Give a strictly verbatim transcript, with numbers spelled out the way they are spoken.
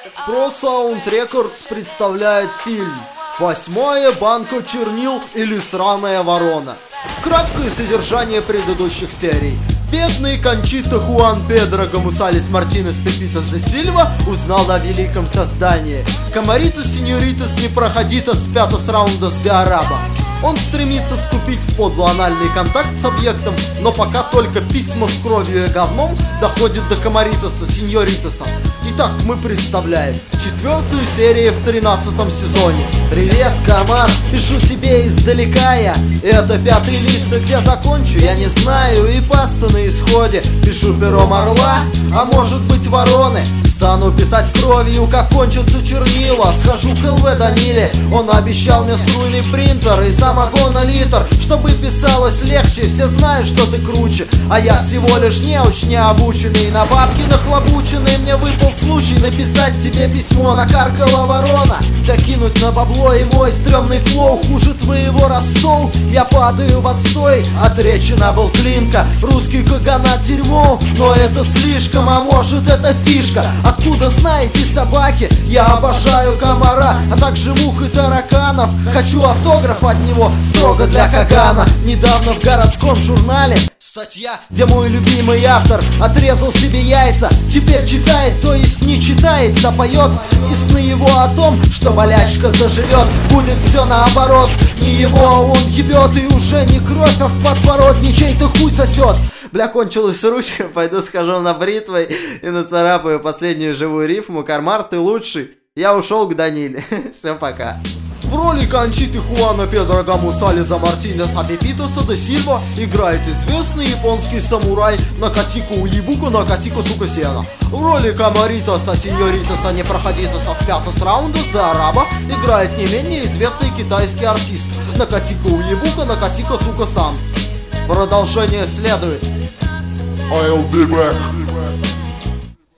Pro Sound Records представляет фильм «Восьмая банка чернил или сраная ворона». Краткое содержание предыдущих серий. Бедный Кончита Хуан Педро Гамусалес Мартинес Пепитас де Сильва узнал о великом создании. Камаритас сеньоритас не проходитас пятос раундас де Араба. Он стремится вступить в подлоанальный контакт с объектом, но пока только письма с кровью и говном доходит до Камаритаса сеньоритаса. Итак, мы представляем четвертую серию в тринадцатом сезоне. Привет, комар, пишу тебе издалека я. Это пятый лист, и где закончу, я не знаю. И паста на исходе, пишу пером орла, а может быть вороны. Стану писать кровью, как кончатся чернила. Схожу к ЛВ Даниле, он обещал мне струйный принтер и самогона литр, чтобы писалось легче. Все знают, что ты круче, а я всего лишь неуч необученный. На бабки нахлобученный мне выпал случай написать тебе письмо. Накаркала ворона, закинуть на бабло, и мой стрёмный флоу хуже твоего Ростов. Я падаю в отстой, от речи набыл клинка. Русский каганат дерьмо, но это слишком, а может это фишка. Откуда знаете, собаки? Я обожаю комара, а также мух и тараканов. Хочу автограф от него, строго для Кагана. Недавно в городском журнале статья, где мой любимый автор отрезал себе яйца. Теперь читает, то есть не читает, да поет и сны его о том, что болячка заживет. Будет все наоборот, не его он ебет, и уже не кровь, а в подбород не чей-то хуй сосет. Бля, кончилась ручка, пойду схожу на бритвой и нацарапаю последнюю живую рифму. Кармар, ты лучший. Я ушел к Даниле. Все, пока. В роли Кончиты Хуана Педро Гамусалеса Мартинеса Пепитаса де Сильва играет известный японский самурай Накатико Уебука Накасико Сукасена. В роли Камаритаса сеньоритаса Непроходитаса в пятос раундас де Араба играет не менее известный китайский артист Накатико Уебука Накасико Сукасан. Продолжение следует. I'll be back.